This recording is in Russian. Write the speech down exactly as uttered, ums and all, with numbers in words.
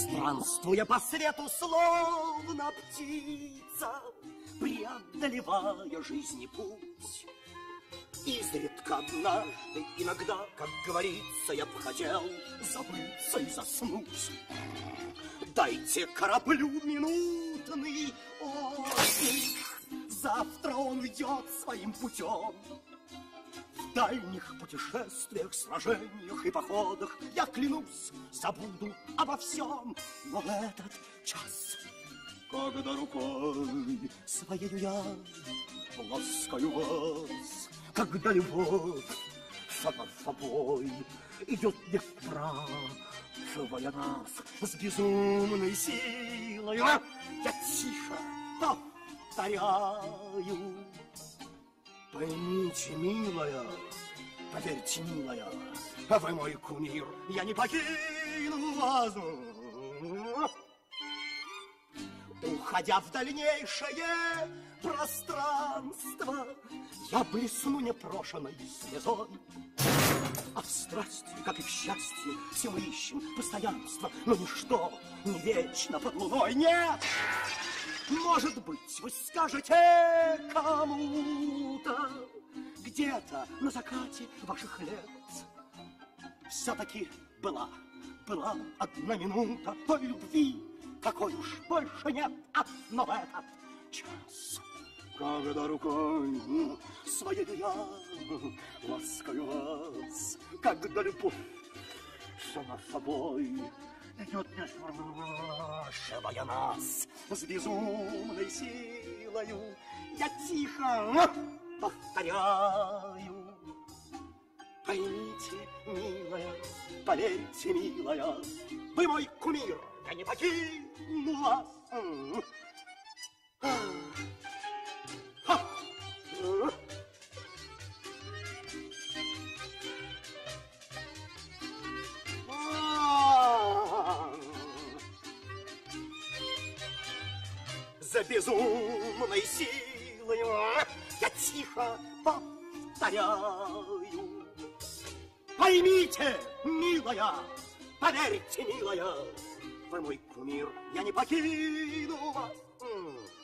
Странствуя по свету, словно птица, преодолевая жизни путь, изредка однажды, иногда, как говорится, я б хотел забыться и заснуть. Дайте кораблю минутный отдых, завтра он идет своим путем. В дальних путешествиях, сражениях и походах я, клянусь, забуду обо всем. Но этот час, когда рукой своею я ласкаю вас, когда любовь сама собой идет не вправо нас с безумной силой, я тихо повторяю: поймите, милая, поверьте, милая, вы мой кумир, я не покину вас. Уходя в дальнейшее пространство, я блесну непрошенной слезой. А в страсти, как и в счастье, все мы ищем постоянство, но ничто не вечно под луной. Нет! Может быть, вы скажете кому-то где-то на закате ваших лет: все-таки была, была одна минута той любви, какой уж больше нет. А, но в этот час, когда рукой своей я ласкаю вас, когда любовь сама собой идет не спрашивая нас с безумной силою, я тихо повторяю: поймите, милая, поверьте, милая, вы мой кумир, я не покину вас. За безумной силой я тихо повторяю: поймите, милая, поверьте, милая, вы мой кумир, я не покину вас.